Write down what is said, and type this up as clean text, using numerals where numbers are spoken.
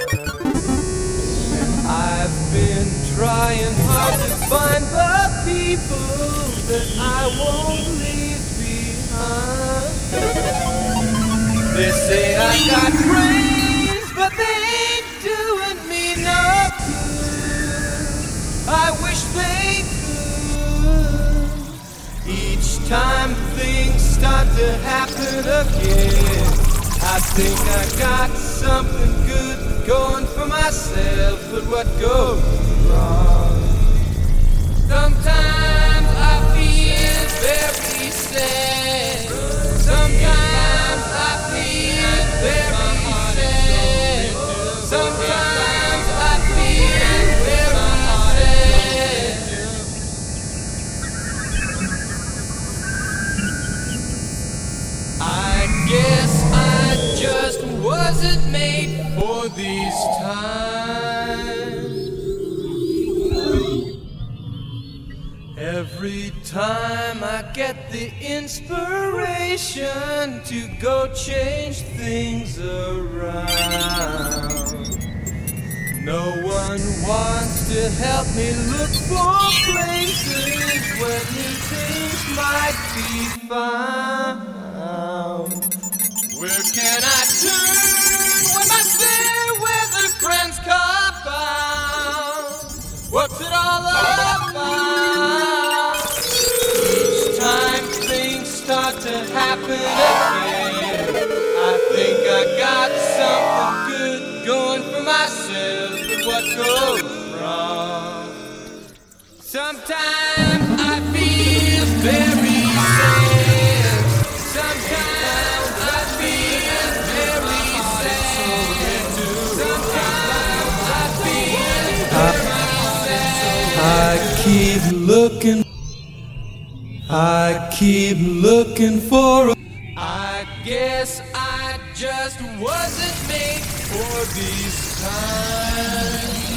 I've been trying hard to find the people that I won't leave behind. They say I got brains, but they ain't doing me no good. I wish they could. Each time things start to happen again, I think I got something good going for myself, but what goes wrong? Sometimes I feel very sad. Sometimes I feel very sad. Sometimes I feel very sad. I guess I just wasn't made for these times. Every time I get the inspiration to go change things around, no one wants to help me look for places where new things might be found. Where can I turn when my fair-weather friends come out? What's it all about? Each time things start to happen again, I think I got something good going for myself, but what goes wrong? Sometimes I feel very sad. Sometimes I feel very sad. Sometimes I feel very sad. I keep looking for I guess I just wasn't made for these times.